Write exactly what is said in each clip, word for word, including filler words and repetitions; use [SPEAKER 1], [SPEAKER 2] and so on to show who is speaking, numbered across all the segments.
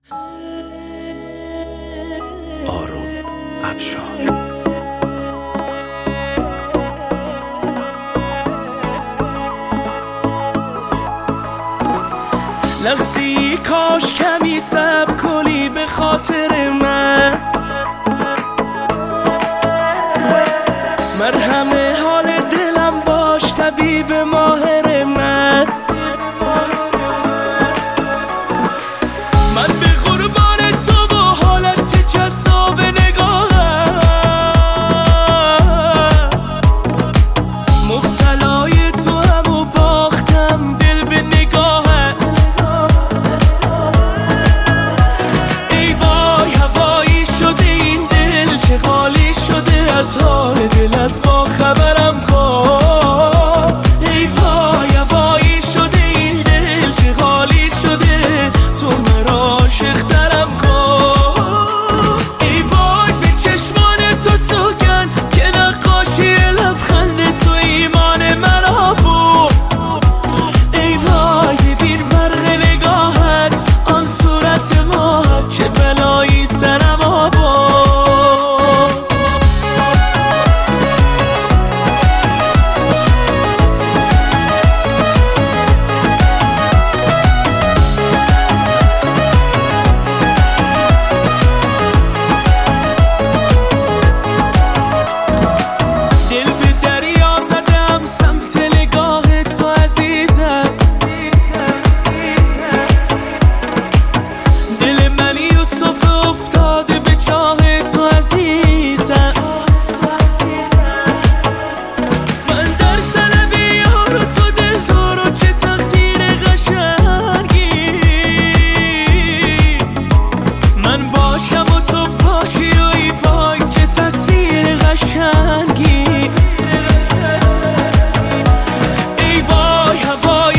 [SPEAKER 1] آروم افشار.
[SPEAKER 2] لحظی کاش کمی صبر کنی به خاطر من، مرهم حال دلم باش طبیب ماهر من. من به قربان تو و حالت جذاب نگاهم، مبتلای تو هم و باختم دل به نگاهت. ای وای هوایی شده این دل، چه خالی شده از حال دلت، با خبرم کن. ای وای هوایی شده این دل، چه خالی شده، تو مرا عاشق ترم کن. ای وای به چشمان تو سوگن که نقاشی لبخند تو ایمان مرا بود. ای وای ببین برق نگاهت، آن صورت ماهت، چه بلایی سرم آورد.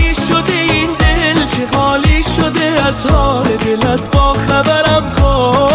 [SPEAKER 2] از حال دلت با خبرم کن.